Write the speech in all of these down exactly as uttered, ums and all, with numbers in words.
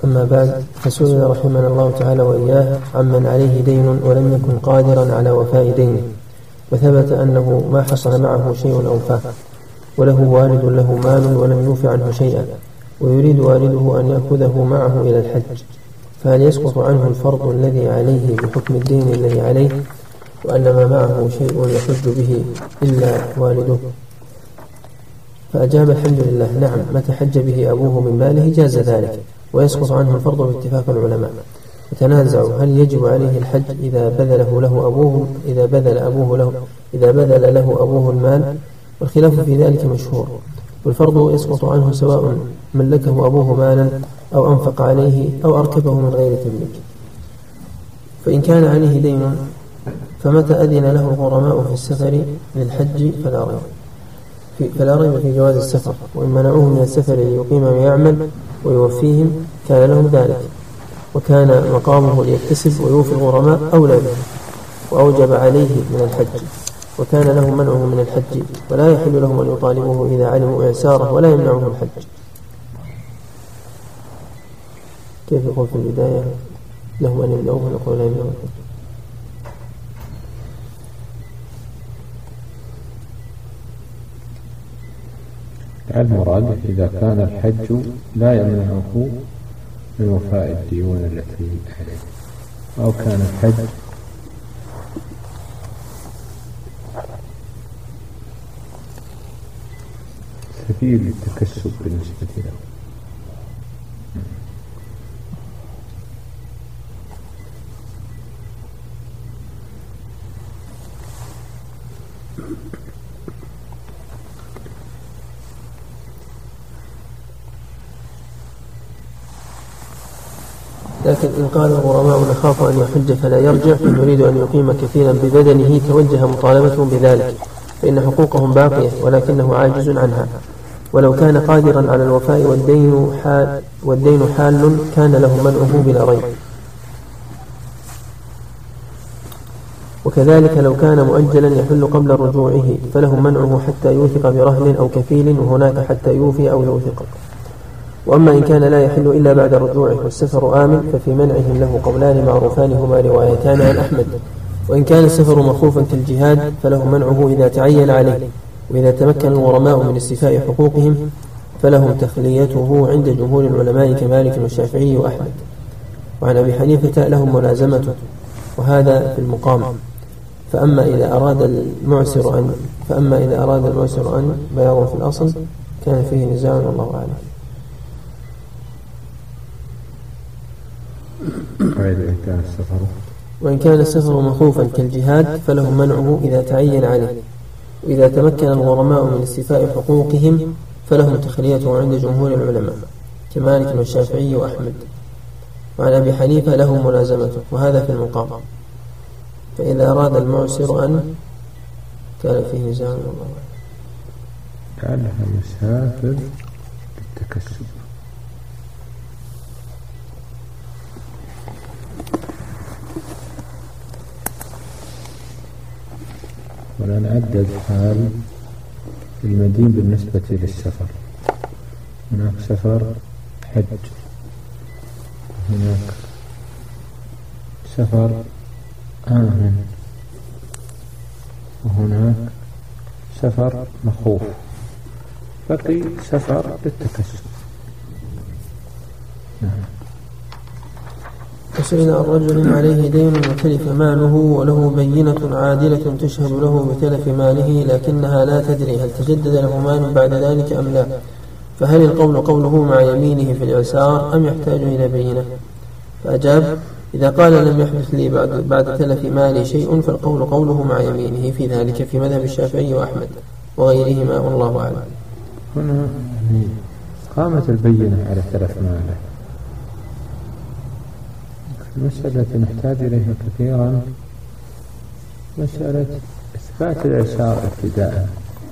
أما بعد، فسئل رحمنا الله تعالى وإياه عمن عليه دين ولم يكن قادرا على وفاء دينه، وثبت أنه ما حصل معه شيء أوفاه، وله والد له مال ولم يوف عنه شيئا، ويريد والده أن يأخذه معه إلى الحج، فهل يسقط عنه الفرض الذي عليه بحكم الدين الذي عليه، وأن ما معه شيء يحج به إلا والده؟ فأجاب: الحمد لله، نعم، متى حج به أبوه من ماله جاز ذلك، ويسقط عنه الفرض باتفاق العلماء. وتنازعوا هل يجب عليه الحج إذا بذله له أبوه إذا بذل أبوه له إذا بذل له أبوه المال، والخلاف في ذلك مشهور. والفرض يسقط عنه سواء ملكه أبوه مالا أو أنفق عليه أو أركبه من غير تمليك. فإن كان عليه دين فمتى أذن له الغرماء في السفر للحج فلا ريب في, فلا ريب في جواز السفر، وإن منعوه من السفر ليقيم ويعمل ويوفيهم كان له ذلك، وكان مقامه ليكتسب ويوفي الغرماء أولى به، وأوجب عليه من الحج، وكان له منعه من الحج، ولا يحل لهم أن يطالبوه إذا علموا إعساره ولا يمنعه الحج. كيف يقول في البداية لهم أن يمنعوه ونقول لا يمنعوه الحج؟ المراد إذا كان الحج لا يمنعه من وفاء الديون التي عليه، أو كان الحج سبيل للتكسب بالنسبة له. لكن إن قال الغرماء نخاف أن يحج فلا يرجع، فنريد أن يقيم كثيرا ببدنه توجه مطالبتهم بذلك، فإن حقوقهم باقية ولكنه عاجز عنها. ولو كان قادرا على الوفاء والدين حال, والدين حال كان له منعه بلا ريب. وكذلك لو كان مؤجلا يحل قبل رجوعه فله منعه حتى يوثق برهن أو كفيل، وهناك حتى يوفي أو يوثق. وأما إن كان لا يحل إلا بعد رجوعه والسفر آمن ففي منعهم له قولان معروفان هما روايتان عن أحمد. وإن كان السفر مخوفا كالجهاد فله منعه إذا تعين عليه، وإذا تمكن الغرماء من استيفاء حقوقهم فلهم تخليته عند جمهور العلماء كمالك والشافعي وأحمد. وعن أبي حنيفة لهم ملازمته، وهذا في المقام. فأما إذا أراد المعسر أن فأما إذا أراد المعسر أن بياض في الأصل كان فيه نزاع والله أعلم. وإن كان السفر مخوفا كالجهاد فله منعه إذا تعين عليه، وإذا تمكن الغرماء من استيفاء حقوقهم فلهم تخليته عند جمهور العلماء كمالك والشافعي وأحمد. وعن أبي حنيفة له ملازمته، وهذا في المقام. فإذا أراد المعسر أن كان فيه نزاع والله أعلم. كان مسافر بالتكسب. ولا نعدد حال المدين بالنسبة للسفر. هناك سفر حج، هناك سفر آمن، وهناك سفر مخوف، بقي سفر للتكسب. نعم. وسئل عن رجل عليه دين وتلف ماله وله بينة عادلة تشهد له بتلف ماله لكنها لا تدري هل تجدد له مال بعد ذلك أم لا، فهل القول قوله مع يمينه في الإعسار أم يحتاج إلى بينة؟ فأجاب: إذا قال لم يحدث لي بعد, بعد تلف مالي شيء فالقول قوله مع يمينه في ذلك في مذهب الشافعي وأحمد وغيرهما والله أعلم. هنا قامت البينة على تلف ماله. المسألة التي نحتاج إليها كثيرا مسألة إثبات الإعسار ابتداء،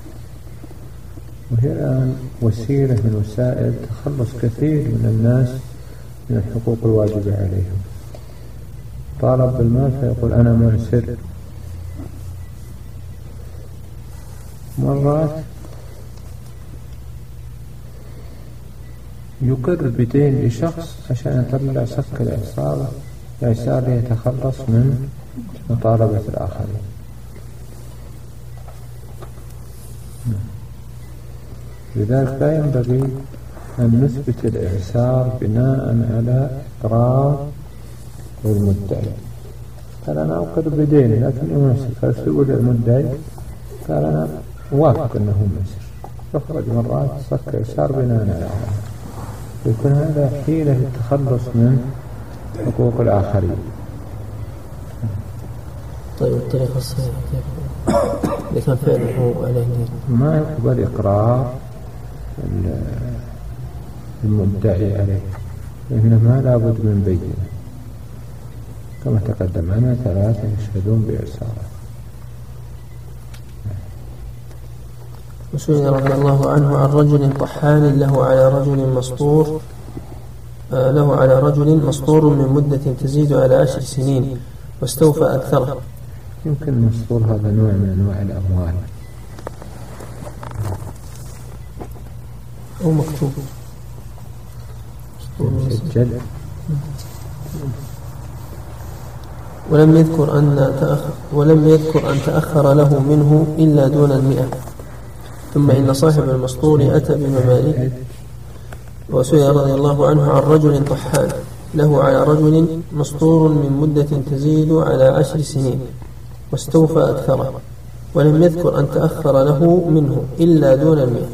وهي الآن وسيلة من وسائل تخلص كثير من الناس من الحقوق الواجبة عليهم. طالب بالمال فيقول أنا معسر. مرات يقر بدين لشخص عشان يطلع صك الإعصار الإعسار يتخلص من مطالبة الآخرين. لذلك لا ينبغي أن نثبت الإعسار بناء على إقرار المدعي. قال أنا أقر بدين لكن يمسك، فسئل المدعي قال أنا وافق أنه مسر، يخرج مرات صك إعسار بناء على هذا، يكون هذا حيلة للتخلص من حقوق الآخرين. طيب الطريقة الصحيحة إذا كان فعله عليه ما يقبل إقرار المدعي عليه، إنما لا بد من بينة كما تقدم معنا ثلاثة يشهدون بإعساره. وسئل رضي الله عنه عن رجل طحان له على رجل مسطور آه له على رجل مسطور من مدة تزيد على عشر سنين واستوفى أكثره. يمكن المسطور هذا نوع من أنواع الأموال أو مكتوب مسجل. ولم يذكر أن تأخر ولم يذكر أن تأخر له منه إلا دون المئة. ثم إن صاحب المسطور أتى بممالك. وسئل رضي الله عنه عن رجل طحان له على رجل مسطور من مدة تزيد على عشر سنين واستوفى أكثره، ولم يذكر أن تأخر له منه إلا دون المئة.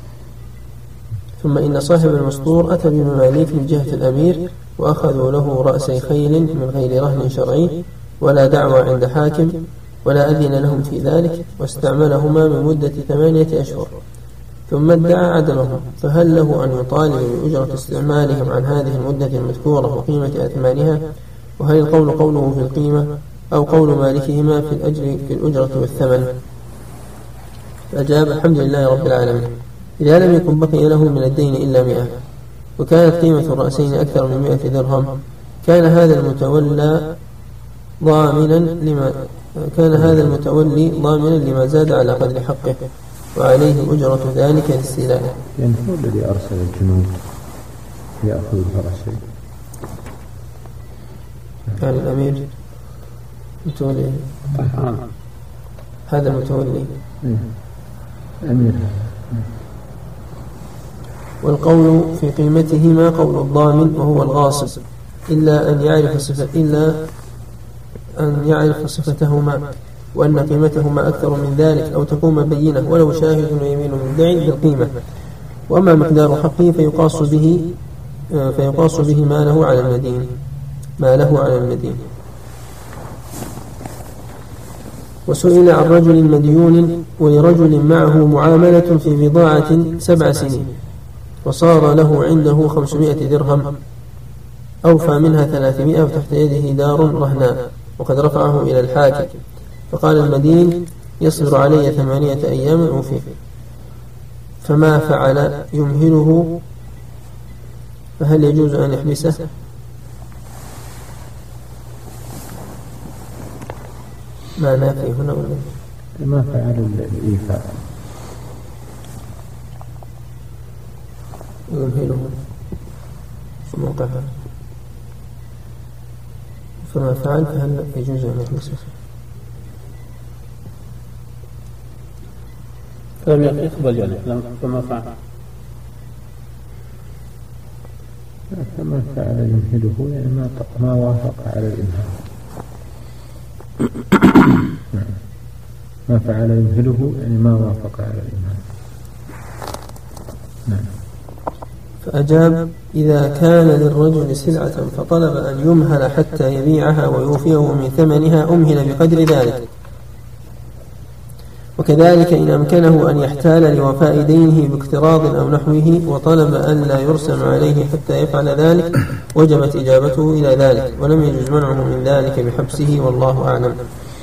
ثم إن صاحب المسطور أتى بمماليك من جهة الأمير وأخذوا له رأسي خيل من غير رهن شرعي ولا دعوى عند حاكم ولا أذن لهم في ذلك، واستعملهما من مدة ثمانية أشهر، ثم ادعى عدمهم، فهل له أن يطالب بأجرة استعمالهم عن هذه المدة المذكورة وقيمة أثمانها؟ وهل القول قوله في القيمة أو قول مالكهما في الأجر في الأجرة والثمن؟ فأجاب الحمد لله رب العالمين. إذا لم يكن بقي له من الدين إلا مئة وكانت قيمة الرأسين أكثر من مئة درهم، كان هذا المتولى ضامنا لما كان هذا المتولي ضامنا لما زاد على قدر حقه، وعليه أجرة ذلك للسلالة. يعني هو الذي أرسل الجنود يأخذ الفرسين. كان الأمير متولي هذا المتولي أمير. والقول في قيمتهما قول الضامن وهو الغاصب، إلا أن يعرف صفة إلا أن يعرف صفتهما وأن قيمتهما أكثر من ذلك أو تقوم بينة ولو شاهد ويمين مدعي بالقيمة. وأما مقدار حقه فيقاس به فيقاس به ما له على المدين ما له على المدين. وسئل عن رجل مديون ولرجل معه معاملة في بضاعة سبع سنين وصار له عنده خمسمائة درهم، أوفى منها ثلاثمائة وتحت يده دار رهناء وقد رفعه إلى الحاكم، فقال المدين يصبر علي ثمانية أيام أوفيه، فما فعل يمهله، فهل يجوز أن يحبسه؟ ما نافي هنا ولا ما فعل الإيفاء يمهله في موقعها، فما فعل فهل يجوز أن يحبسه؟ لم يقبل يعني فما فعل فما فعل يمهله يعني ما ما وافق على الإمهال. ما فعل يمهله يعني ما وافق على الإمهال. نعم. فأجاب إذا كان للرجل سلعة فطلب أن يمهل حتى يبيعها ويوفيه من ثمنها أمهل بقدر ذلك. وكذلك إن أمكنه أن يحتال لوفاء دينه باقتراض أو نحوه وطلب أن لا يرسم عليه حتى يفعل ذلك وجبت إجابته إلى ذلك، ولم يجوز منعه من ذلك بحبسه، والله أعلم.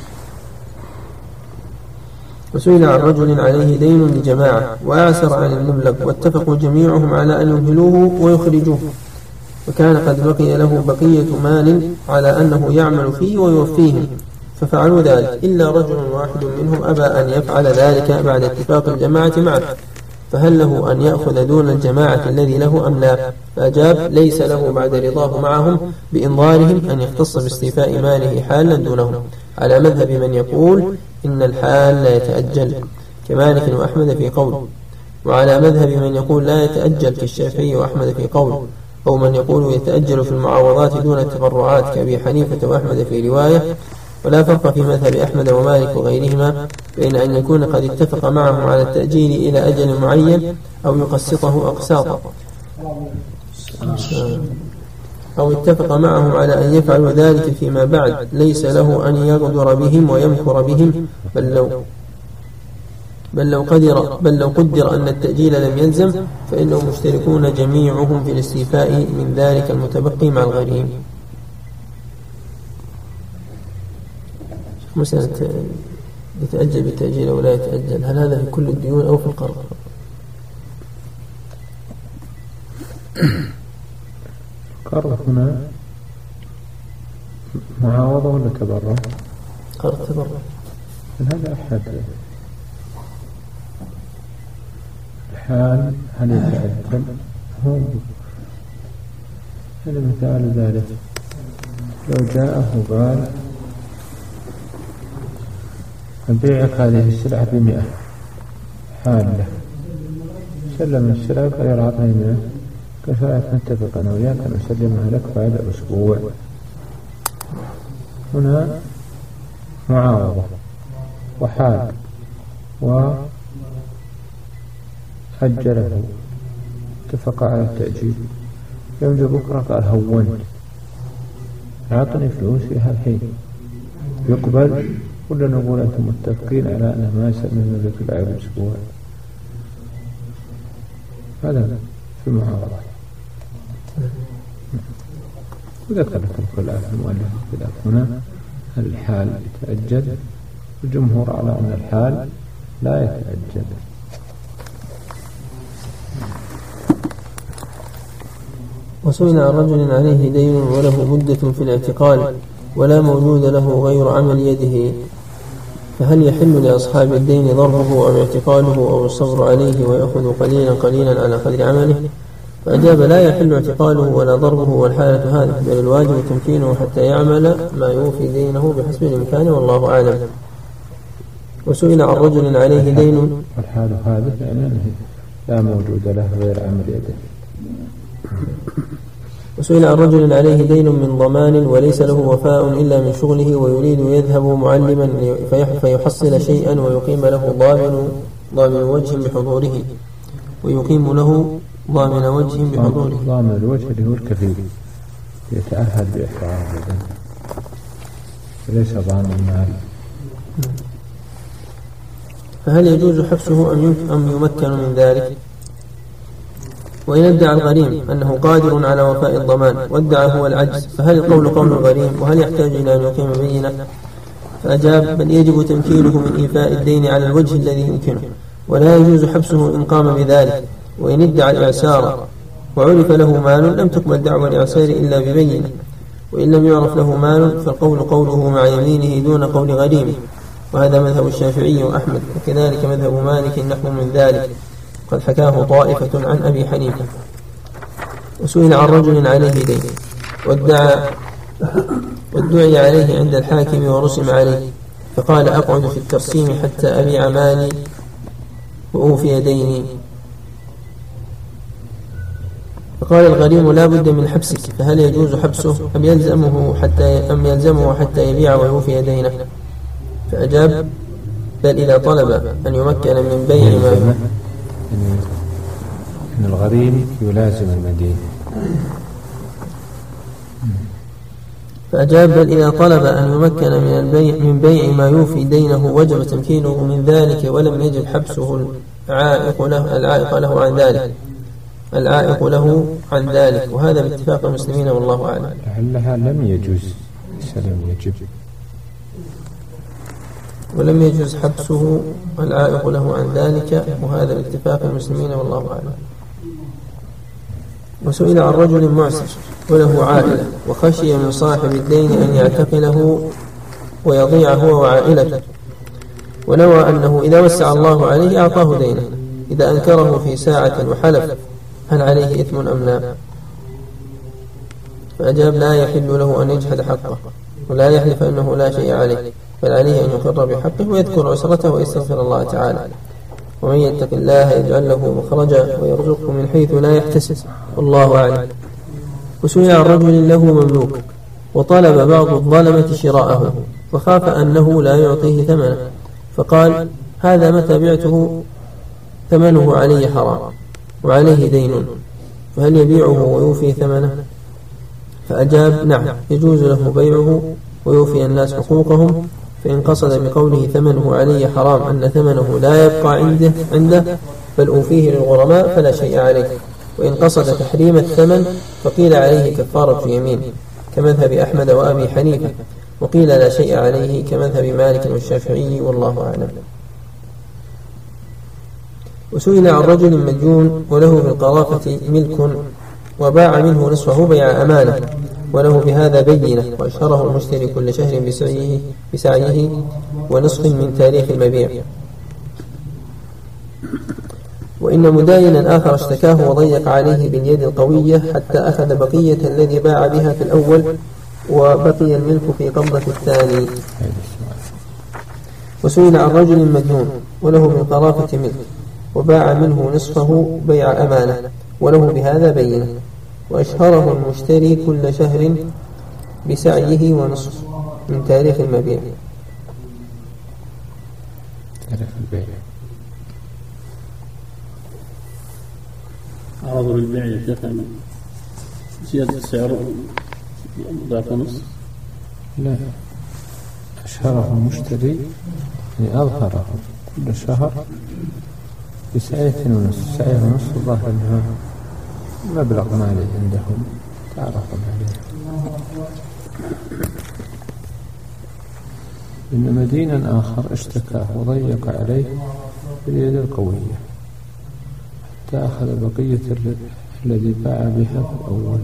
وسئل عن رجل عليه دين لجماعة وأعسر عن المبلغ واتفقوا جميعهم على أن يمهلوه ويخرجوه، وكان قد بقي له بقية مال على أنه يعمل فيه ويوفيهم، ففعلوا ذلك إلا رجل واحد منهم أبى أن يفعل ذلك بعد اتفاق الجماعة معه، فهل له أن يأخذ دون الجماعة الذي له أم لا؟ فأجاب: ليس له بعد رضاه معهم بإنظارهم أن يختص باستيفاء ماله حالا دونهم، على مذهب من يقول إن الحال لا يتأجل كمالك وأحمد في قول، وعلى مذهب من يقول لا يتأجل كالشافعي وأحمد في قول، أو من يقول يتأجل في المعاوضات دون التبرعات كأبي حنيفة وأحمد في رواية. ولا فرق في مذهب أحمد ومالك وغيرهما بين أن يكون قد اتفق معهم على التأجيل إلى أجل معين أو يقسطه أقساطا، أو اتفق معهم على أن يفعلوا ذلك فيما بعد، ليس له أن يغدر بهم ويمكر بهم، بل لو بل لو قدر بل لو قدر أن التأجيل لم يلزم فإنهم مشتركون جميعهم في الاستيفاء من ذلك المتبقي مع الغريم. مثلا يتأجل بالتأجيل أو لا يتأجل، هل هذا في كل الديون أو في القرض؟ القرض هنا معاوضة ولا تبرع؟ قرض تبرع. هذا أحد الحال هل يتأجل؟ هو هذا مثال ذلك، لو جاءه قال أبيعك هذه السلعة بمئة حالة، سلم السلعة قال يعطيني مئة، كفاءة نتفق أنا وياك أن أسلمها لك بعد أسبوع. هنا معاوضة وحال وأجله، اتفق على التأجيل، يوم جاء بكرة قال هونت أعطني فلوسي هالحين، يقبل ولا نقول أنتم متفقين على أنه ما يسلمنا لك بعد أسبوع؟ هذا في معاوضة. وذكر لكم خلاف المؤلف خلاف هنا، هل الحال يتأجل؟ الجمهور على أن الحال لا يتأجل. وسئل عن رجل عليه دين وله مدة في الاعتقال ولا موجود له غير عمل يده، فهل يحل لأصحاب الدين ضربه أو اعتقاله أو الصبر عليه ويأخذ قليلا قليلا على قدر عمله؟ فأجاب: لا يحل اعتقاله ولا ضربه والحالة هذه، بل الواجب تمكينه حتى يعمل ما يوفي دينه بحسب الإمكان، والله أعلم. وسئل عن رجل عليه دين، والحالة هذه يعني أنه لا موجود له غير عمل يده. وسئل عن رجل عليه دين من ضمان وليس له وفاء إلا من شغله ويريد يذهب معلما فيحصل شيئا ويقيم له ضامن ضامن وجه بحضوره ويقيم له ضامن وجه بحضوره. ضامن الوجه اللي هو الكفيل يتأهل بإحرار الذنب، وليس ضامن المال. فهل يجوز حبسه أم يمكن من ذلك؟ وإن ادعى الغريم أنه قادر على وفاء الضمان وادعى هو العجز، فهل القول قول الغريم وهل يحتاج إلى أن يقيم بينة؟ فأجاب: بل يجب تمكينه من إيفاء الدين على الوجه الذي يمكنه، ولا يجوز حبسه إن قام بذلك. وإن ادعى الإعسار وعرف له مال لم تقبل دعوى الإعسار إلا ببينة، وإن لم يعرف له مال فالقول قوله مع يمينه دون قول غريمه، وهذا مذهب الشافعي وأحمد، وكذلك مذهب مالك نحو من ذلك، قد حكاه طائفة عن أبي حنيفة. وسئل عن رجل عليه دين وادعى وادعي عليه عند الحاكم ورسم عليه، فقال: أقعد في الترسيم حتى أبيع مالي وأوفي ديني. فقال الغريم: لا بد من حبسك، فهل يجوز حبسه أم يلزمه حتى أم يلزمه حتى يبيع ويوفي دينه؟ فأجاب: بل إذا طلب أن يمكن من بيع ما إن الغريم يلازم المدين. فأجاب: بل إذا طلب أن يمكن من البيع من بيع ما يوفي دينه وجب تمكينه من ذلك، ولم يجب حبسه العائق له العائق له عن ذلك العائق له عن ذلك وهذا باتفاق المسلمين، والله أعلم. لعلها لم يجوز، لم يجب، ولم يجوز حبسه العائق له عن ذلك وهذا باتفاق المسلمين، والله أعلم. وسئل عن رجل معسر وله عائلة وخشي من صاحب الدين أن يعتقله ويضيع هو وعائلته، ونوى أنه إذا وسع الله عليه أعطاه دينه، إذا أنكره في ساعة وحلف هل عليه إثم أم لا؟ فأجاب لا يحل له أن يجحد حقه ولا يحلف أنه لا شيء عليه، بل عليه أن يقر بحقه ويذكر عسرته ويستغفر الله تعالى. ومن يتق الله يجعل له مخرجا ويرزقه من حيث لا يحتسب، والله أعلم. وسئل عن رجل له مملوك وطلب بعض الظلمة شراءه فخاف أنه لا يعطيه ثمنه، فقال هذا متى بعته ثمنه علي حرام وعليه دين، فهل يبيعه ويوفي ثمنه؟ فأجاب نعم، يجوز له بيعه ويوفي الناس حقوقهم، فإن قصد بقوله ثمنه علي حرام أن ثمنه لا يبقى عنده, عنده بل أوفيه للغرماء فلا شيء عليه. وإن قصد تحريم الثمن فقيل عليه كفارة يمين كمذهب أحمد وأبي حنيفة، وقيل لا شيء عليه كمذهب مالك والشافعي، والله أعلم. وسئل عن رجل مديون وله في القرافة ملك وباع منه نصفه بيع أمانة وله بهذا بينة، وأشهره المشتري كل شهر بسعيه, بسعيه ونصف من تاريخ المبيع. وإن مداينا آخر اشتكاه وضيق عليه باليد القوية حتى أخذ بقية الذي باع بها في الأول وبقي الملك في قبضة الثاني. وسئل عن رجل مديون وله من قرافة ملك وباع منه نصفه بيع أمانة وله بهذا بينة، وأشهره المشتري كل شهر بسعيه ونصف من تاريخ المبيع. تاريخ البيع عرض بالبيع يا شيخ زيادة السعر ضعف نص؟ لا، أشهره المشتري يعني أظهره كل شهر بسعية ونصف. سعية ونصف الظاهر أنها مبلغ مالي عندهم تعرفون عليه. إن مدينا آخر اشتكاه وضيق عليه باليد القوية حتى أخذ بقية الذي باع بها في الأول.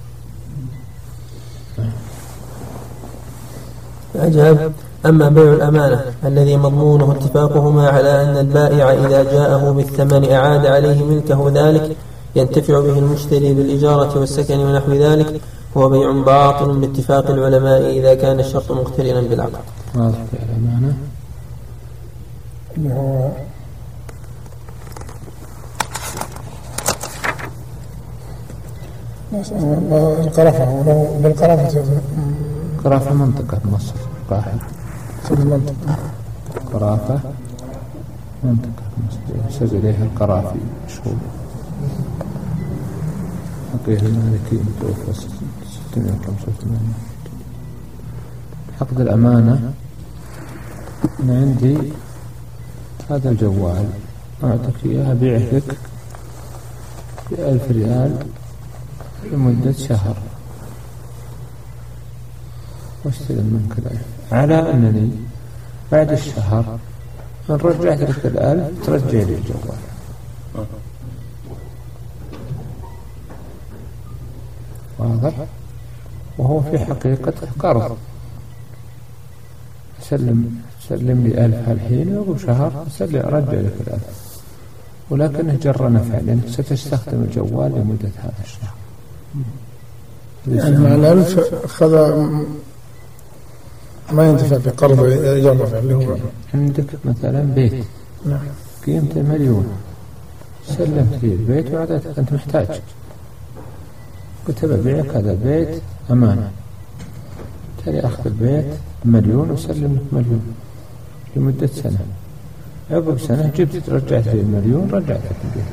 أجاب أما بيع الأمانة الذي مضمونه اتفاقهما على أن البائع إذا جاءه بالثمن أعاد عليه ملكه ذلك ينتفع به المشتري بالإجارة والسكن ونحو ذلك، هو بيع باطل باتفاق العلماء إذا كان الشرط مقترنا بالعقد. واضح الأمانة اللي هو القرافة ولو بالقرافة قرافة منطقة مصر القاهرة. المنطقة قرافة منطقة مصر يسجل إليها القرافي مشهور. فقيه المالكي متوفى ستمائة وخمسة وثمانين. عقد الأمانة أنا عندي هذا الجوال أعطيك إياه أبيعه لك بألف ريال لمدة شهر واستلم منك الألف، على أنني بعد الشهر من رجعت لك الألف ترجع لي الجوال. واضح؟ وهو في حقيقة قرض. سلم سلم لي ألف الحين وأبو شهر سلم أرجع لك الألف، ولكنه جر نفع لأنك ستستخدم الجوال لمدة هذا الشهر. يعني مع الألف أخذ ما ينتفع بقرض جر نفع اللي هو عندك مثلا بيت نعم قيمته مليون، سلمت لي البيت وعدتك أنت محتاج، قلت ببيعك هذا البيت أمانة، تري أخذ البيت مليون وسلم لك مليون لمدة سنة، عقب سنة جبت رجعت لي المليون رجعت لك البيت.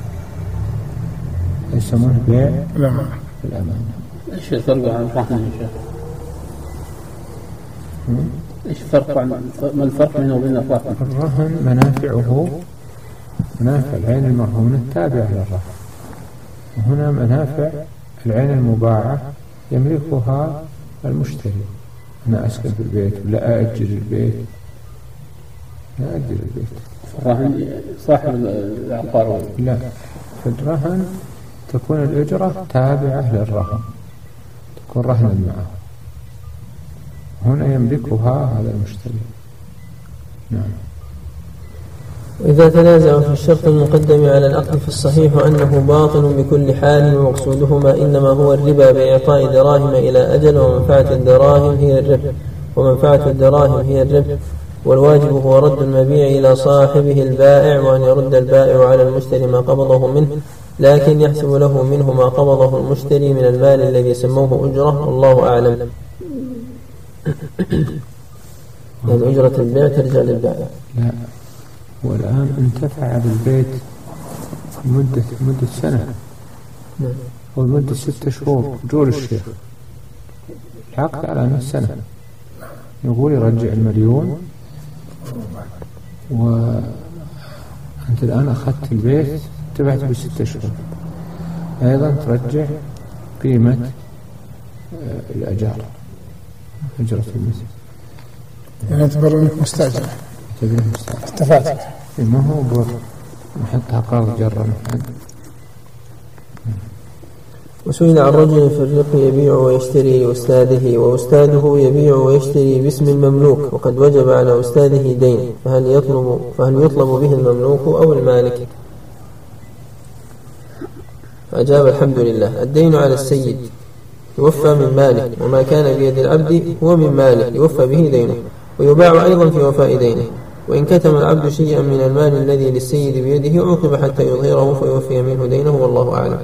يسمونه بيع الأمانة. الأمانة. إيش الفرق عن الرهن يا شيخ؟ إيش الفرق عن ما الفرق بينه وبين الرهن؟ الرهن منافعه منافع العين المرهونة تابعة للرهن، وهنا منافع العين المباعة يملكها المشتري. أنا أسكن في البيت ولا أأجر البيت، لا أأجر البيت. الرهن صاحب العقار لا، في الرهن تكون الأجرة تابعة للرهن، تكون رهنا معه، هنا يملكها هذا المشتري. نعم. إذا تنازعوا في الشرط المقدم على العقد فالصحيح أنه باطل بكل حال، ومقصودهما إنما هو الربا بإعطاء دراهم إلى أجل، ومنفعة الدراهم هي الربح ومنفعة الدراهم هي الربح، والواجب هو رد المبيع إلى صاحبه البائع، وأن يرد البائع على المشتري ما قبضه منه، لكن يحسب له منه ما قبضه المشتري من المال الذي سموه أجرة، والله أعلم. يعني أجرة البيع ترجع للبائع. لا، والآن انتفع بالبيت مدة مدة سنة والمدة ستة شهور. جول الشيخ العقد على نفس سنة، يقول يرجع المليون، وأنت الآن أخذت البيت انتفعت بستة شهور، أيضا ترجع قيمة الأجار أجرة المثل. يعني اعتبر انك مستأجر استفدت، ما هو بر نحطها قرض جرا. وسئل عن رجل في الرق يبيع ويشتري لأستاذه، وأستاذه يبيع ويشتري باسم المملوك، وقد وجب على أستاذه دين، فهل يطلب فهل يطلب به المملوك أو المالك؟ فأجاب: الحمد لله، الدين على السيد يوفى من ماله، وما كان بيد العبد هو من ماله يوفى به دينه، ويباع أيضا في وفاء دينه. وإن كتم العبد شيئا من المال الذي للسيد بيده عوقب حتى يظهره فيوفي منه دينه، والله أعلم.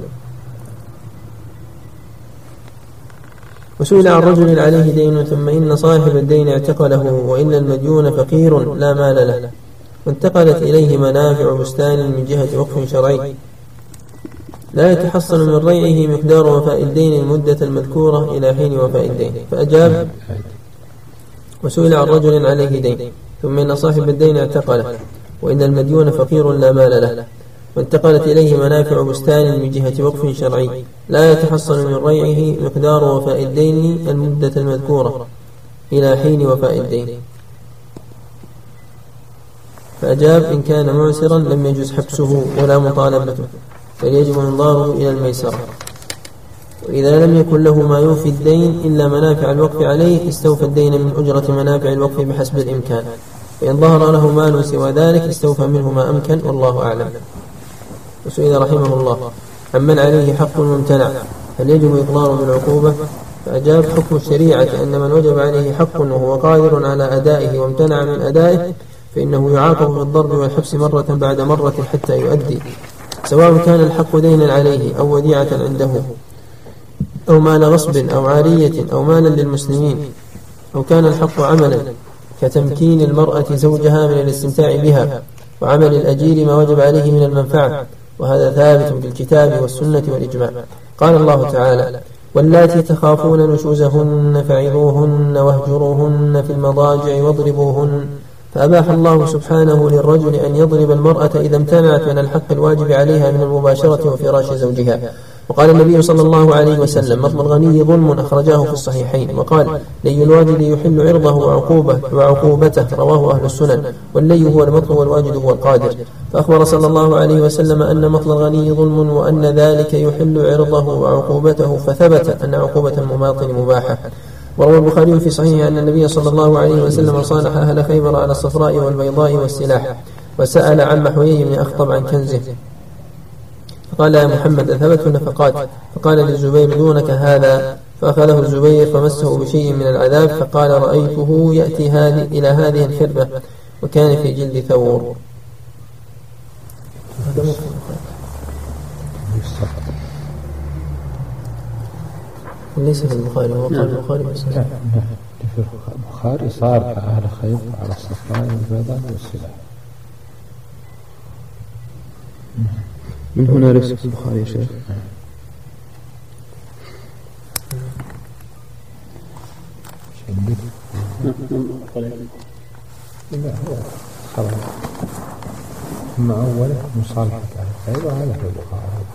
وسئل عن رجل عليه دين ثم إن صاحب الدين اعتقله، وإن المديون فقير لا مال له، وانتقلت إليه منافع بستان من جهة وقف شرعي لا يتحصل من ريعه مقدار وفاء الدين المدة المذكورة إلى حين وفاء الدين، فأجاب: وسئل عن رجل عليه دين ثم إن صاحب الدين اعتقله، وإن المديون فقير لا مال له، وانتقلت إليه منافع بستان من جهة وقف شرعي لا يتحصل من ريعه مقدار وفاء الدين المدة المذكورة إلى حين وفاء الدين، فأجاب: إن كان معسرا لم يجوز حبسه ولا مطالبته، فيجب إنظاره إلى الميسرة. وإذا لم يكن له ما يوفي الدين إلا منافع الوقف عليه استوفى الدين من أجرة منافع الوقف بحسب الإمكان، وإن ظهر له مال سوى ذلك استوفى منه ما أمكن، والله أعلم. وسئل رحمه الله عمن عليه حق ممتنع هل يجب إقراره بالعقوبة؟ فأجاب: حكم الشريعة أن من وجب عليه حق وهو قادر على أدائه وامتنع من أدائه فإنه يعاقب بالضرب والحبس مرة بعد مرة حتى يؤدي، سواء كان الحق دينا عليه أو وديعة عنده أو مال غصب أو عارية أو مالا للمسلمين، أو كان الحق عملا كتمكين المرأة زوجها من الاستمتاع بها، وعمل الأجير ما وجب عليه من المنفعة، وهذا ثابت بالكتاب والسنة والإجماع. قال الله تعالى: واللاتي تخافون نشوزهن فعظوهن واهجروهن في المضاجع واضربوهن، فأباح الله سبحانه للرجل أن يضرب المرأة إذا امتنعت من الحق الواجب عليها من المباشرة وفراش زوجها. وقال النبي صلى الله عليه وسلم: مطل الغني ظلم، أخرجاه في الصحيحين. وقال: لي الواجد يحل عرضه وعقوبة وعقوبته، رواه أهل السنن. واللي هو المطل والواجد هو القادر. فأخبر صلى الله عليه وسلم أن مطل الغني ظلم، وأن ذلك يحل عرضه وعقوبته، فثبت أن عقوبة المماطل مباحة. وروى البخاري في صحيحه أن النبي صلى الله عليه وسلم صالح أهل خيبر على الصفراء والبيضاء والسلاح، وسأل عن محويه بن أخطب عن كنزه، فقال: يا محمد أثبت النفقات؟ فقال للزبير: دونك هذا. فأخذه الزبير فمسه بشيء من العذاب، فقال: رأيته يأتي هذه إلى هذه الخربة، وكان في جلد ثور. ليس في البخاري، هو قال البخاري بس. لا، في البخاري صار أهل خيبر على الصفراء والبيضاء والسلاح. من هنا رسم البخاري يا شيخ. خلاص ثم أوله مصالحة أهل خيبر على البخاري.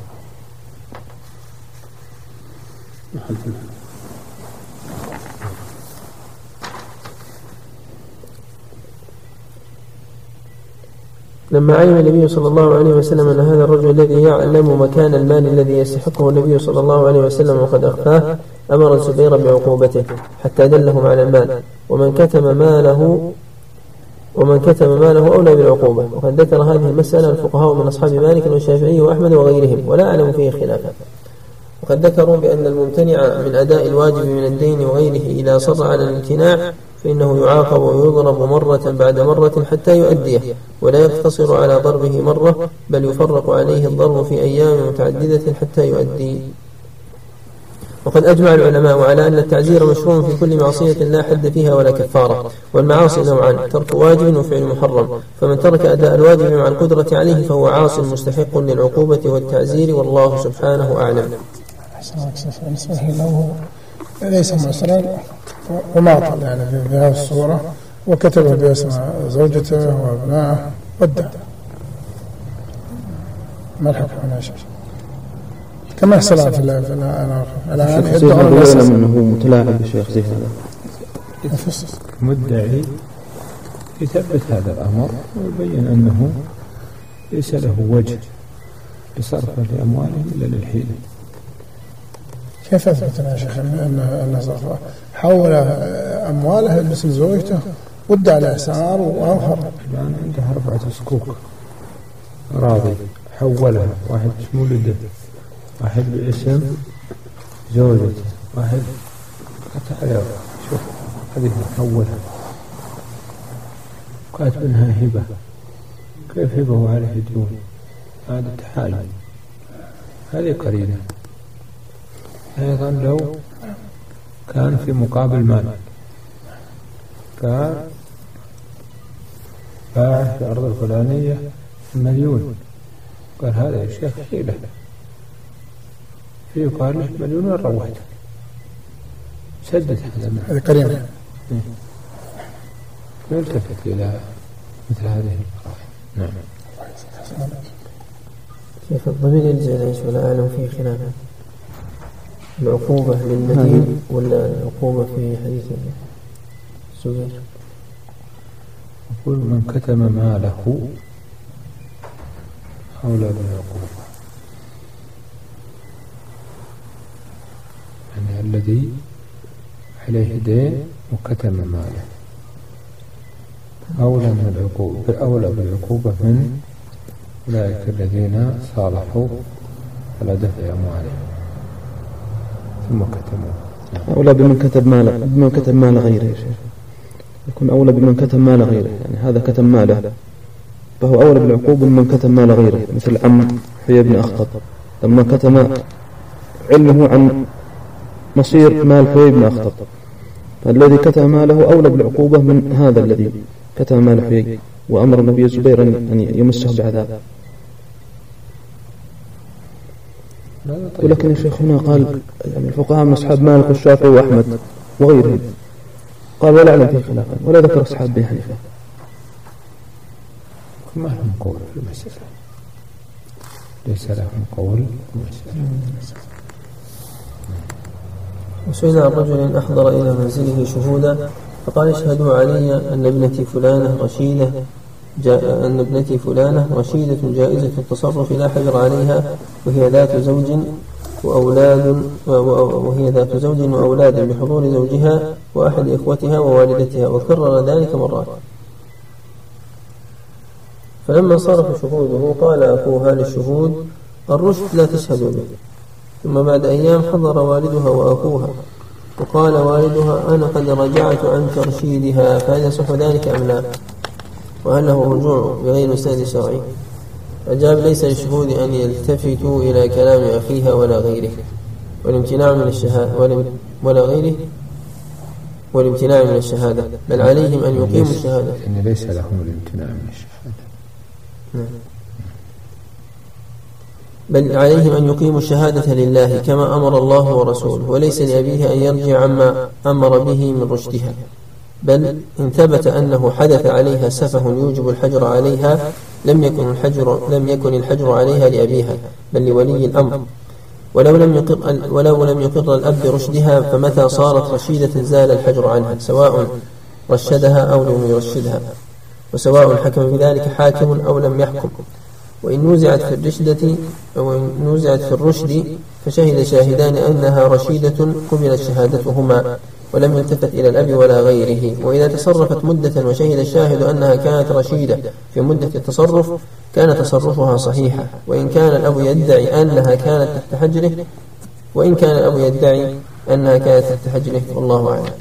لما علم النبي صلى الله عليه وسلم أن هذا الرجل الذي يعلم مكان المال الذي يستحقه النبي صلى الله عليه وسلم وقد أخفاه، أمر الزبير بعقوبته حتى دلهم على المال، ومن كتم ماله ومن كتم ماله أولى بالعقوبة. وقد ذكر هذه المسألة الفقهاء من أصحاب مالك والشافعي وأحمد وغيرهم ولا أعلم فيه خلافا. وقد ذكروا بأن الممتنع من أداء الواجب من الدين وغيره إذا صر على الامتناع فإنه يعاقب ويضرب مرة بعد مرة حتى يؤديه، ولا يقتصر على ضربه مرة بل يفرق عليه الضرب في أيام متعددة حتى يؤدي. وقد أجمع العلماء على أن التعزير مشروع في كل معصية لا حد فيها ولا كفارة. والمعاصي نوعان: ترك واجب وفعل محرم، فمن ترك أداء الواجب مع القدرة عليه فهو عاص مستحق للعقوبة والتعزير، والله سبحانه أعلم. له ليس معسرا ومعطل يعني في هذه الصورة، وكتب باسم زوجته وابنائه ودع ما الحكم عن شيء كما يحصل في الآن. الآن يعلم أنه متلاعب بالشيخ زي هذا مدعي يثبت هذا الأمر ويبين أنه ليس له وجه لصرفه لأموالهم إلا للحيلة. كيف أثبتنا يا شيخ أن صرفه حول أمواله باسم زوجته ودع الإعسار وآخر الآن عنده أربعة صكوك راضي حولها، واحد اسمه ولده، واحد باسم زوجته، واحد قطع له شوف هذه حولها كاتب انها هبة. كيف هبة وعليه ديون؟ هذا تحايل. هذه قرينة. أيضا لو كان في مقابل مال، كان باع في الأرض الفلانية مليون، قال هذا يا شيخ حيلة، فيه قال له مليون وين روحته؟ سدد هذا المال. هذه قرينة. يلتفت إلى مثل هذه القرائن. نعم. كيف الضمير يلجأ ليش ولا أعلم فيه خلافا؟ العقوبة للمدين ولا العقوبة في حديث الزبير؟ يقول من كتم ماله أولى بالعقوبة، يعني الذي عليه دين وكتم ماله أولى من العقوبة، أولى بالعقوبة من أولئك الذين صالحوا على دفع أموالهم ثم كتموا. أولى بمن كتب ماله بمن كتب مال غيره يا شيخ، يكون أولى بمن كتب مال غيره، يعني هذا كتب ماله فهو أولى بالعقوبة من كتب مال غيره، مثل عم حيي بن أخطب لما كتم علمه عن مصير مال حيي بن أخطب، فالذي كتب ماله أولى بالعقوبة من هذا الذي كتب مال حيي، وأمر النبي الزبير أن يمسه بعذاب. ولكن الشيخ هنا قال يعني الفقهاء من أصحاب مالك والشافعي وأحمد وغيرهم، قال ولا أعلم فيه خلافا، ولا ذكر أصحاب بن حنيفة. ما لهم قول في المسألة، ليس لهم قول في المسألة. وسئل عن رجل أحضر إلى منزله شهودا فقال اشهدوا علي أن ابنتي فلانة رشيدة جاء أن ابنتي فلانة رشيدة جائزة التصرف لا حجر عليها، وهي ذات زوج وأولاد وهي ذات زوج وأولاد بحضور زوجها وأحد إخوتها ووالدتها، وكرر ذلك مرات. فلما صرف شهوده قال أخوها للشهود الرشد لا تشهدوا به. ثم بعد أيام حضر والدها وأخوها وقال والدها أنا قد رجعت عن ترشيدها، فهل يصح ذلك أم لا؟ وهل له رجوع بغير سند شرعي؟ أجاب ليس للشهود أن يلتفتوا إلى كلام أخيها ولا غيره، والامتناع من الشهادة ولا غيره والامتناع من الشهادة، بل عليهم أن يقيموا الشهادة. إن ليس لهم الامتناع من الشهادة. بل عليهم أن يقيموا الشهادة لله كما أمر الله ورسوله، وليس لأبيه أن يرجع عما أمر به من رشدها، بل إن ثبت أنه حدث عليها سفه يوجب الحجر عليها لم يكن الحجر لم يكن الحجر عليها لأبيها بل لولي الأمر، ولو لم يقر ولو لم يقر الأب برشدها فمتى صارت رشيدة زال الحجر عنها سواء رشدها أو لم يرشدها، وسواء حكم بذلك حاكم أو لم يحكم. وإن نوزعت في الرشدة أو إن نوزعت في الرشد فشهد شاهدان أنها رشيدة قبلت شهادتهما، ولم يلتفت إلى الأب ولا غيره. وإذا تصرفت مدة وشهد الشاهد أنها كانت رشيدة في مدة التصرف كان تصرفها صحيحا، وإن كان الأب يدعي أنها كانت تحت حجره وإن كان الأب يدعي أنها كانت تحت حجره والله أعلم.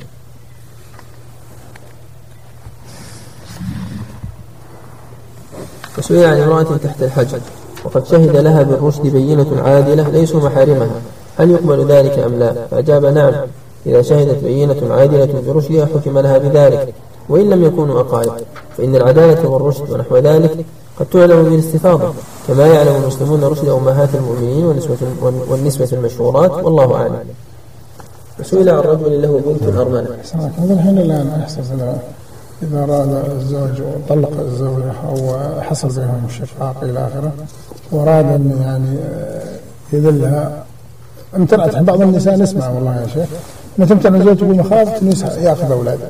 وسئل عن امرأة تحت الحجر وقد شهد لها بالرشد بينة عادلة ليسوا محارمها، هل يقبل ذلك أم لا؟ فأجاب نعم، إذا شهدت بينة عادلة برشدها حكم لها بذلك وإن لم يكونوا أقارب، فإن العدالة والرشد ونحو ذلك قد تعلم بالاستفاضة كما يعلم المسلمون رشد أمهات المؤمنين والنسبة المشهورات والله أعلم. وسئل عن رجل له بنت أرملة. هذا الحين الآن أحسن إذا أراد الزوج وطلق الزوجة أو حصل بينهم الشقاق إلى آخره وأراد أن يعني يذلها امتنعت. بعض النساء نسمع والله يا شيخ أن تمتنع الزوج تقول مخافة يأخذ أولاد،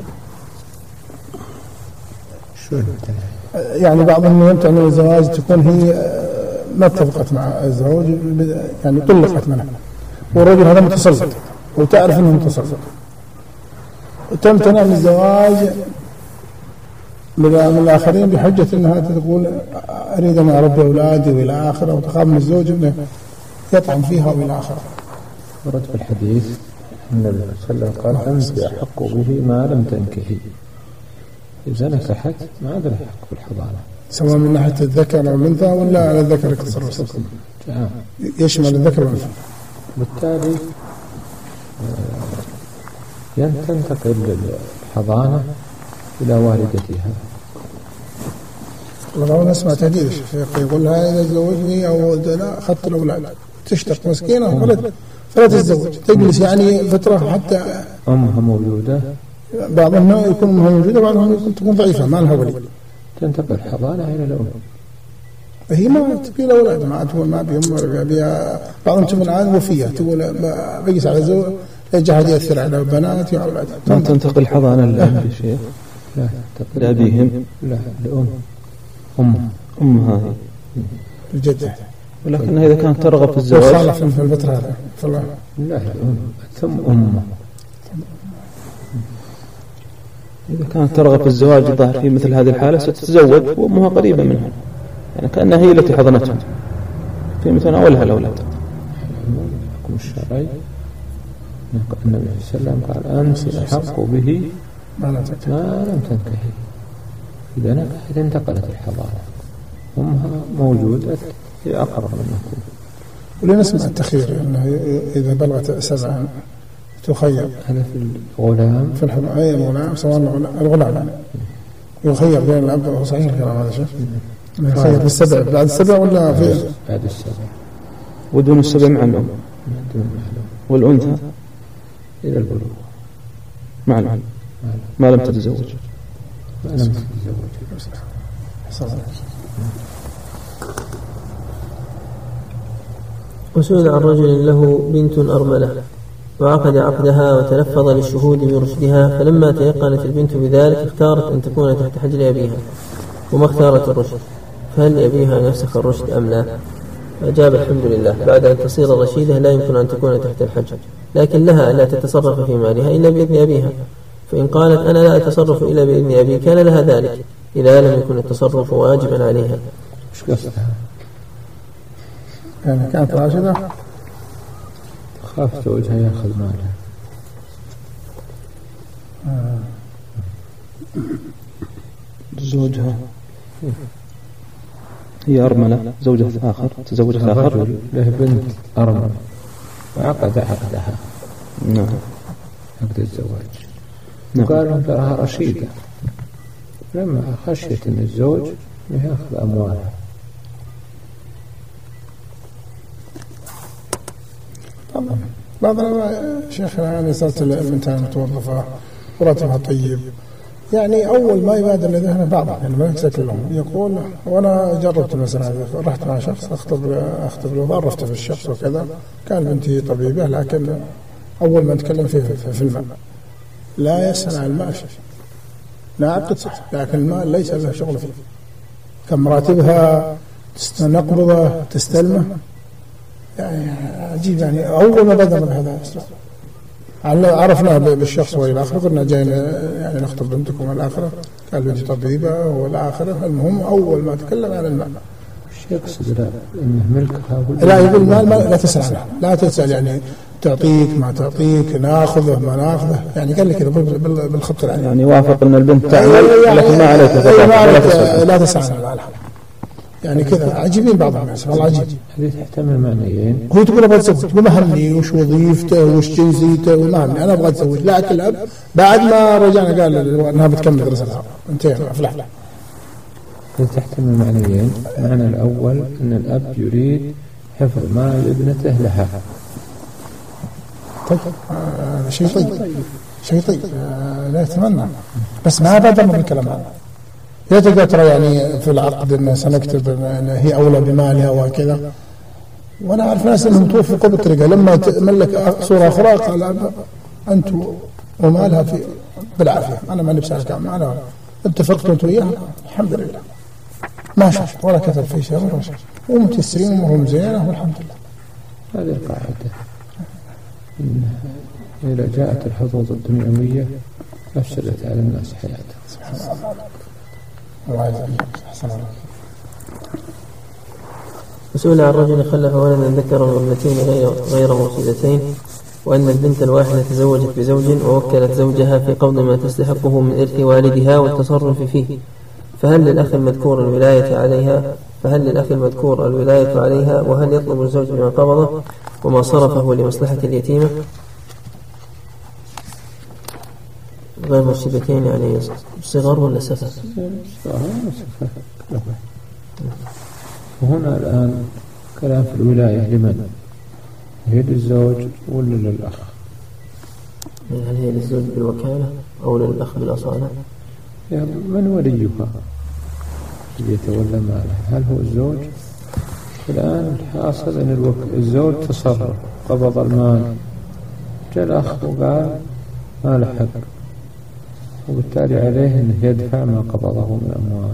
يعني بعضهم يمتنع من الزواج تكون هي ما اتفقت مع الزوج يعني طلقت منها والرجل هذا متصرف وتعرف أنه متصرف وتمتنع من الزواج من الآخرين بحجة أنها تقول أريد أن أربي أولادي وإلى آخره، وتخاف من الزوج أنه يطعن فيها وإلى آخره. ورد في الحديث أن النبي صلى الله عليه وسلم قال أنت أحق به ما لم تنكحي، إذا نكحت ما عاد الحق بالحضانة سواء من ناحية الذكر أو الأنثى ولا على الذكر يتصرف يشمل الذكر والأنثى. بالتالي تنتقل الحضانة إلى والدتها. والله أنا أسمع تهديد الشيخ يقول لها إذا تزوجني أو لا أخذت الأولاد تشتق مسكينة ولد فلا تتزوج، تجلس يعني فترة حتى أمها موجودة، بعضهم يكون أمها موجودة بعضهم يكون تكون ضعيفة ما لها ولي، تنتقل الحضانة إلى الأم. هي ما تبي الأولاد ما تقول ما بيهم ولا بيها، بعضهم تقول عاد وفية تقول بقيس على زوج يجعل يأثر على بناتي وأولاد. ما تنتقل الحضانة للأم يا شيخ؟ لا لأبيهم؟ لا لأم أمها أمها هي الجدة، ولكن إذا كانت ترغب في الزواج خالف في الفترة هذا فالله لا الأم ثم أمه. إذا كانت ترغب في الزواج ظاهر في مثل هذه الحالة ستتزوج وأمها قريبة منها، يعني كأنها هي التي حضنتهم في متناولها الأولاد. الحكم الشرعي النبي صلى الله عليه وسلم قال أنت أحق به ما لم تنكحي، إذا نكحت انتقلت الحضانة أمها موجودة هي أقرب من نكون. ولنسمع التخيير أنه إذا بلغت سبعا تخير هذا في الغلام في الحضانة أي الغلام سواء الغلام يعني يخير بين الأب وهو صحيح الكلام هذا شيء يخير بالسبع بعد السبع ولا في بعد السبع ودون السبع مع الأم والأنثى إلى البلوغ مع الأم ما لم تتزوج ما لم تتزوج. وسئل عن رجل له بنت أرملة وعقد عقدها وتلفظ للشهود برشدها، فلما تيقنت البنت بذلك اختارت أن تكون تحت حجر أبيها وما اختارت الرشد، فهل لأبيها أن يفسخ الرشد أم لا؟ أجاب الحمد لله، بعد أن تصير رشيدة لا يمكن أن تكون تحت الحجر، لكن لها أن لا تتصرف في مالها إلا بإذن أبيها، فإن قالت أنا لا أتصرف إلا بإذن أبي كان لها ذلك إذا لم يكن التصرف واجبا عليها. مش قصدها يعني كانت راشدة خاف زوجها يأخذ مالها. آه. زوجها هي أرملة، زوجها آخر تزوجت آخر له بنت أرملة وعقد عقدها نعم عقد الزواج نعم. وقال لهم تراها رشيدة، لما خشيت أن الزوج يأخذ أموالها بعض شيخنا أنا صارت البنت المتوظفة وراتبها طيب، يعني أول ما يبادر لذهنه بعض يعني ما ينسى كلهم يقول وأنا جربت المسألة، رحت مع شخص أخطب أخطب له وعرفت في الشخص وكذا، كان بنتي طبيبة لكن أول ما نتكلم فيه في المال لا يسأل عن المال شيء، لا عقد صح لكن المال ليس له شغل فيه، كم مراتبها تستنقبضه تستلمه يعني عجيب، يعني أول ما بدأ بهذا الإسلام عرفنا بالشخص وإلى الآخرة، قلنا جاينا يعني نخطب بنتكم الآخرة، قال بدي تطيبة والآخرة. المهم أول ما تكلم عن المال يقصد لا إنه ملكها، لا يقول المال لا تسأل عنه، لا تسأل يعني تعطيك ما تعطيك، ناخذه ما ناخذه، يعني قال لك كذا بالخط العام، يعني وافق أن البنت تعمل لكن ما عليك لا تسأل عن المال، يعني كذا. عجيبين بعضهم الناس والله عجيب. هذه تحتمل معنيين. هو تقول ابغى اتزوج، تقول ما همني وش وظيفته وش جنسيته وما همني، انا ابغى اتزوج. لا الاب بعد ما رجعنا قال انها بتكمل دراسها، انتهينا افلح. هذه تحتمل معنيين. المعنى الاول ان الاب يريد حفظ مال ابنته لها. طيب آه شيء طيب شيء طيب آه لا يتمنى، بس ما بدأ من الكلام هذا. لا تقدر ترى يعني في العقد ان سنكتب ان هي اولى بمالها وكذا. وانا اعرف ناس انهم توفقوا بالطريقه، لما تملك صوره اخرى قال انت ومالها في بالعافيه، انا ما نفسي عليك، انا اتفقت انت وياها الحمد لله، ما شاف ولا كتب في شيء ولا شيء، ومتيسرين وهم زينه والحمد لله. هذه القاعده. إذا جاءت الحظوظ الدنيوية أفسدت على الناس حياتهم. سبحان الله. الله أحسن الله. وسئل عن رجل خلف ولدا ذكر وابنتين غير غير موجودتين، وأن البنت الواحدة تزوجت بزوج ووكلت زوجها في قبض ما تستحقه من إرث والدها والتصرف فيه، فهل للأخ المذكور الولاية عليها فهل للأخ المذكور الولاية عليها وهل يطلب الزوج ما قبضه وما صرفه لمصلحة اليتيمة؟ غير مرشدتين يعني صغر ولا سفر؟ وهنا الآن كلام في الولاية لمن؟ هي للزوج ولا للأخ؟ هل هي للزوج بالوكالة أو للأخ بالأصالة؟ يعني من وليها يتولى ماله؟ هل هو الزوج؟ الآن الحاصل أن الوك... الزوج تصرف قبض المال، جاء الأخ وقال ما له حق، وبالتالي عليه أنه يدفع ما قبضه من أموال.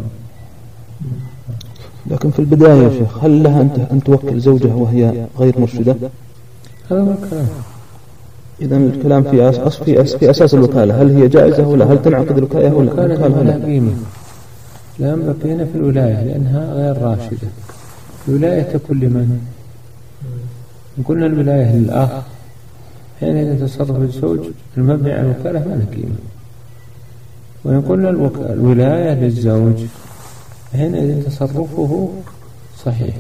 لكن في البداية يا شيخ هل لها أن توكل زوجها وهي غير مرشدة؟ هذا ما الكلام. إذا الكلام في أس في أس في أساس الوكالة، هل هي جائزة ولا هل تنعقد الوكالة ولا الوكالة لها قيمة؟ لا بقينا في الولاية لأنها غير راشدة. الولاية تكون لمن؟ قلنا الولاية للأخ، حين يتصرف الزوج المبني على الوكالة ما له قيمة. وإن قلنا الولاية للزوج حين تصرفه صحيح.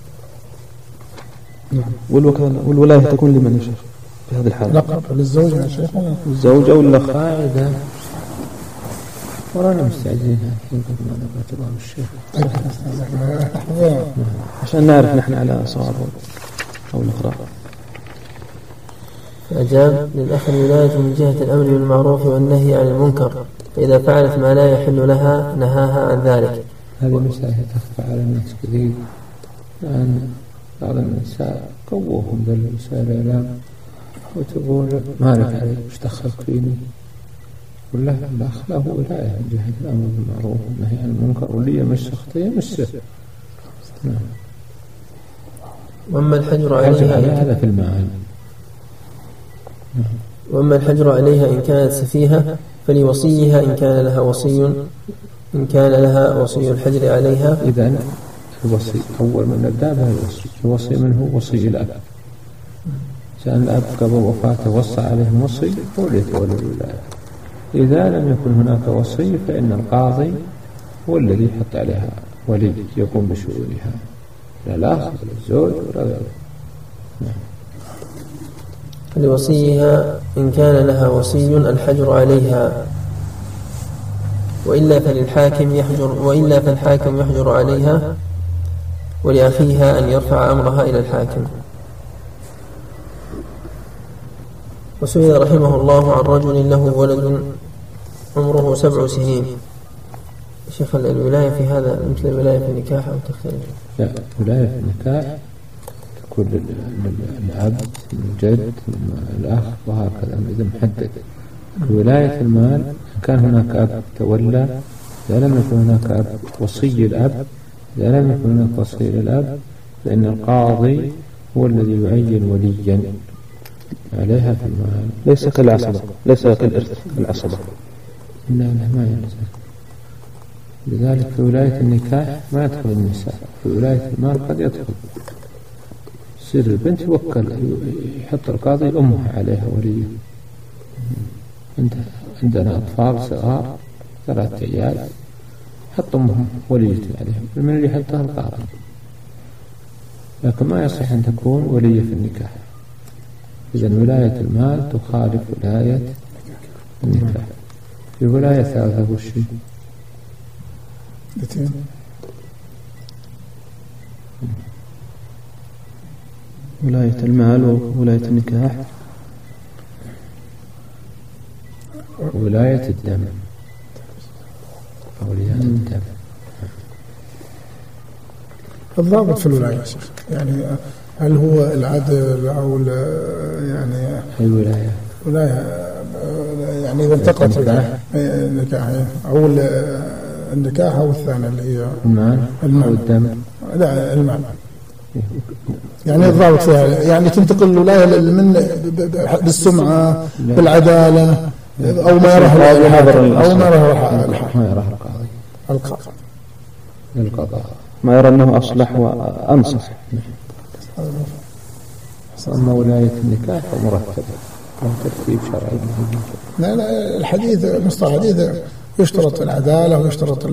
والوكالة والولاية تكون لمن يا شيخ في هذه الحالة؟ لقب للزوج يا شيخ، الزوج أو الأخ. قاعدة ورانا مستعجلين الحين قبل ما نبات الله الشيخ عشان نعرف نحن على صواب أو نقرأ. فأجاب للأخ الولاية من جهة الأمر بالمعروف والنهي عن المنكر، فإذا فعلت ما لا يحل لها نهاها عن ذلك. هذه مسألة تخفى على الناس كثير، لأن بعض النساء قووهم بالوسائل الإعلام وتقول ما لك عليك وش دخلت فيني، والله الأخ له ولاية من جهة الأمر بالمعروف والنهي عن المنكر، واللي يمس أخته يمسه. نعم. وأما الحجر عليها هذا في المعاني. وأما الحجر عليها إن كانت سفيهة فلوصيها إن كان لها وصي إن كان لها وصي الحجر عليها. إذن الوصي أول من نبدأ به الوصي، الوصي منه وصي الأب، لأن الأب قبل وفاته وصى عليه وصي هو اللي يتولى الولاية. إذا لم يكن هناك وصي فإن القاضي هو الذي يحط عليها ولي يقوم بشؤونها، لا الأخ ولا الزوج ولا غيره. نعم. لوصيها إن كان لها وصي الحجر عليها، وإلا فللحاكم يحجر وإلا فالحاكم يحجر عليها، ولأخيها أن يرفع أمرها إلى الحاكم. وسئل رحمه الله عن رجل له ولد عمره سبع سنين. شيخ الولاية في هذا مثل الولاية في النكاح أو تختلف؟ لا، الولاية في النكاح تكون للأب الجد الأخ وهكذا إذا محدد. الولاية المال إن كان هناك أب تولى، إذا لم يكن هناك أب وصي الأب، إذا لم يكن هناك وصي للأب فإن القاضي هو الذي يعين وليا عليها في المال. ليس كالعصبة، ليس كالإرث العصبة. لا لا ما يلزم. لذلك في ولاية النكاح ما يدخل النساء، في ولاية المال قد يدخل. يصير البنت يوكل، يحط القاضي أمها عليها وليه. عندنا أطفال صغار ثلاثة عيال حط أمهم ولية عليهم، من اللي يحطها القاضي. لكن ما يصح أن تكون ولية في النكاح. إذن ولاية المال تخالف ولاية النكاح. في ولاية ثالثة وش هي؟ ولاية المال وولاية النكاح. ولاية الدم، أولياء الدم. الضابط في الولاية يعني هل هو العدل أو يعني الولاية ولاية يعني إذا انتقلت النكاح أو النكاح أو الثانية اللي هي المال المال والدم. لا المال يعني الضابط فيها يعني تنتقل الولاية من بالسمعة بالعدالة أو ما يراه أو ما يراه ما يراه القاضي القاضي القضاء ما يرى أنه أصلح وأنصح. أما ولاية النكاح مرتبة ترتيب شرعي. لا لا الحديث مصطلح الحديث يشترط العدالة ويشترط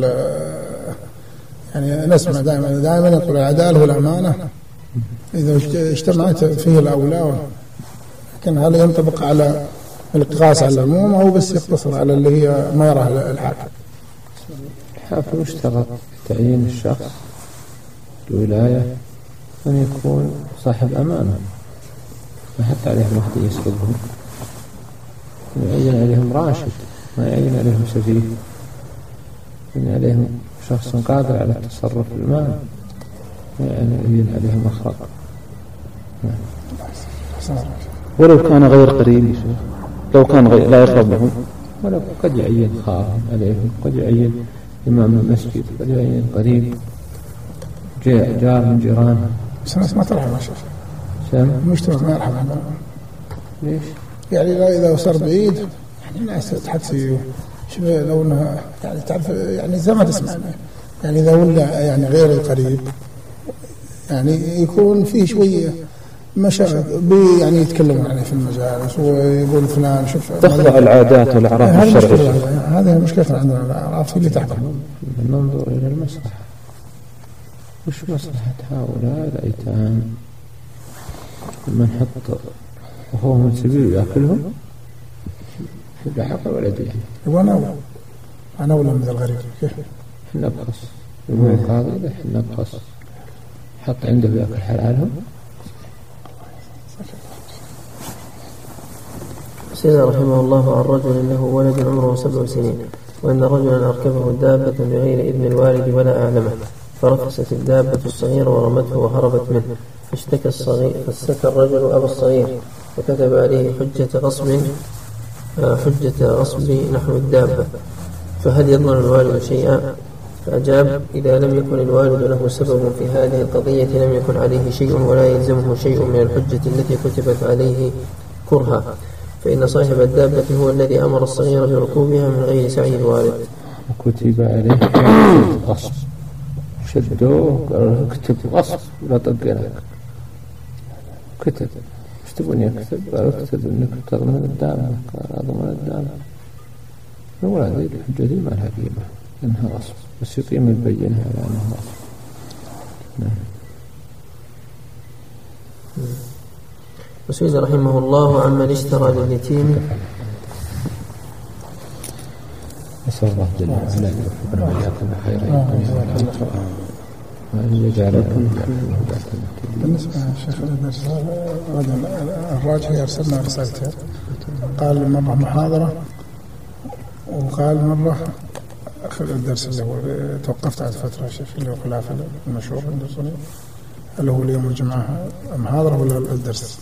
يعني نسمع دائما دائما يقول العدالة والأمانة إذا اجتمعت فيه الأولى، لكن هل ينطبق على القياس على العموم أو بس يقتصر على اللي هي ما يراه الحاكم؟ الحاكم يشترط تعيين الشخص الولاية أن يكون صاحب أمانة، ما حتى عليهم واحد يسبقهم، يعين عليهم راشد، ما يعين عليهم سفيه، يعين عليهم شخص قادر على التصرف في المال، ما يعين عليهم أخرق. ولو كان غير قريب، لو كان غير لا يقرب لهم، ولو قد يعين خادم عليهم، قد يعين إمام المسجد، قد يعين قريب جار من جيرانه. بس الناس ما ترحم يا شيخ، المجتمع ما يرحم. ليش؟ يعني إذا صار بعيد يعني الناس تحسي شوف لو انها يعني تعرف يعني زي ما تسمع يعني إذا ولا يعني غير القريب يعني يكون فيه شوية مشاكل يعني يتكلمون عليه في المجالس ويقول فلان شوف تخضع العادات والأعراف الشرعية. هذه مشكلة عندنا الأعراف اللي تحكم. ننظر إلى المصلحة، وش مصلحة هؤلاء الأيتام من حط وهو من سبيل يأكلهم في حق ولديه؟ وأنا أولى أنا أولى من الغريب كيف؟ نبخس يقول القاضي له نبخس حط عنده يأكل حلالهم. سئل رحمه الله عن رجل له ولد عمره سبع سنين، وأن رجلا أركبه الدابة بغير إذن الوالد ولا أعلمه، فرفست الدابة الصغيرة ورمته وهربت منه، فاشتكى الصغير فاشتكى الرجل أبا الصغير وكتب عليه حجة غصب حجة غصب نحو الدابة، فهل يضمن الوالد شيئا؟ فأجاب: إذا لم يكن الوالد له سبب في هذه القضية لم يكن عليه شيء ولا يلزمه شيء من الحجة التي كتبت عليه كرها، فإن صاحب الدابة هو الذي أمر الصغير بركوبها من غير سعي الوالد. وكتب عليه غصب، شدوه قالوا اكتب غصب لا طقناك، كتب ايش تبون يكتب؟ قالوا اكتب انك تضمن الدابة، قال اضمن الدابة. نقول هذه الحجة دي ما لها قيمة انها غصب، بس يقيم البينة على انها غصب. نعم. وسئل رحمه الله عمن اشترى لليتيم. نسأل الله جل وعلا أن يوفقنا وإياكم بخير وأن يجعلكم بالنسبة للشيخ الراجحي أرسلنا رسالته، قال مرة محاضرة وقال مرة آخر الدرس اللي هو توقفت على فترة شيخ اللي هو خلاف المشهور اللي هو اليوم الجمعة محاضرة ولا الدرس؟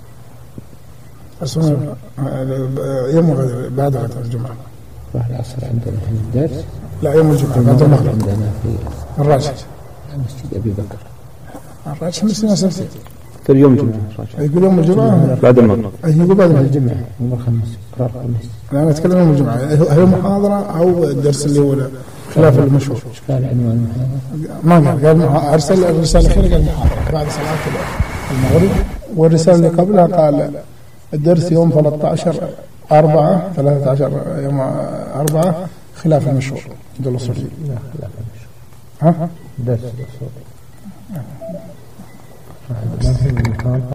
أسمع يوم غد بعد غد الجمعة. راح العصر عندنا في الدرس؟ لا يوم الجمعة بعد المغرب عندنا في الراجح مسجد أبي بكر. الراجح مسجد سبتي في اليوم الجمعة يقول يوم الجمعة بعد المغرب. يقول بعد الجمعة يوم الخميس قرار الخميس. أنا أتكلم يوم الجمعة. هل محاضرة أو الدرس اللي هو خلاف المشهور؟ قال عنوان المحاضرة ما قال قال أرسل الرسالة الأخيرة قال محاضرة بعد صلاة المغرب، والرسالة اللي قبلها قال الدرس يوم ثلاثة عشر أربعة ثلاثة عشر يوم أربعة خلاف المشهور عند الأصوليين. لا خلاف المشهور. ها؟ درس الأصول.